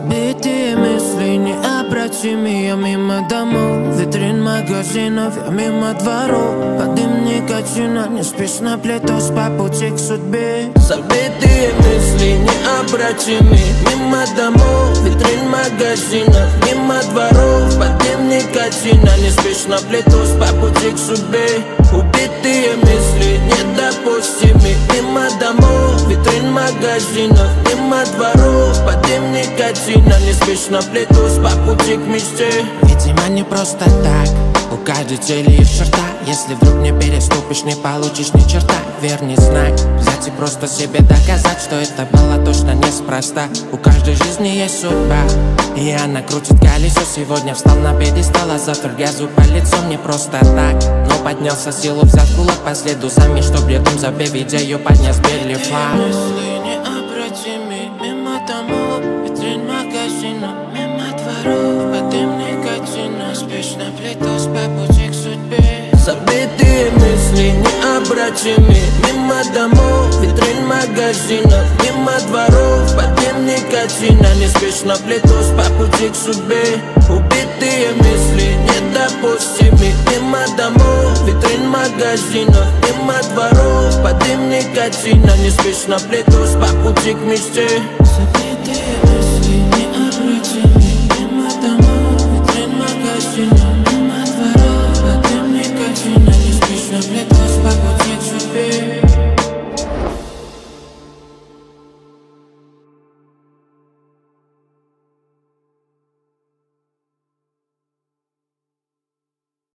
Убитые мысли необратимы. Я мимо домов, витрин магазинов, я мимо дворов. Под дым никотина, не спишь на плитос по пути к судьбе. Забитые мысли необратимы. Мимо домов, витрин магазинов, мимо дворов. Под дым никотина, не спишь на плитос по пути к судьбе. Убитые мысли недопустимы. Мимо домов, витрин магазинов, мимо дворов. Под дым никотина, не спишь на плитус по пути к мечте. Видимо, не просто так, у каждой цели есть черта. Если вдруг не переступишь, не получишь ни черта. Верный знак, взять и просто себе доказать, что это было точно неспроста. У каждой жизни есть судьба, и она крутит колесо. Сегодня встал на пьедестал, а завтра газу по лицу. Не просто так, но поднялся, силу взял в кулак. По следу за миг, чтоб рядом забив идею, поднес белый флаг. Мысли необратимы. Мимо домов, витрин магазинов, мимо дворов. Под дым никотина, спишь на плитус по пути к судьбе. Забитые мысли необратимы. Мимо домов, витрин магазинов, мимо дворов. Под дым никотина, не спишь на плитус по пути к судьбе. Убитые мысли недопустимы. Мимо домов, витрин магазинов, мимо дворов. Под дым никотина, не спишь на плитус по пути к мечте.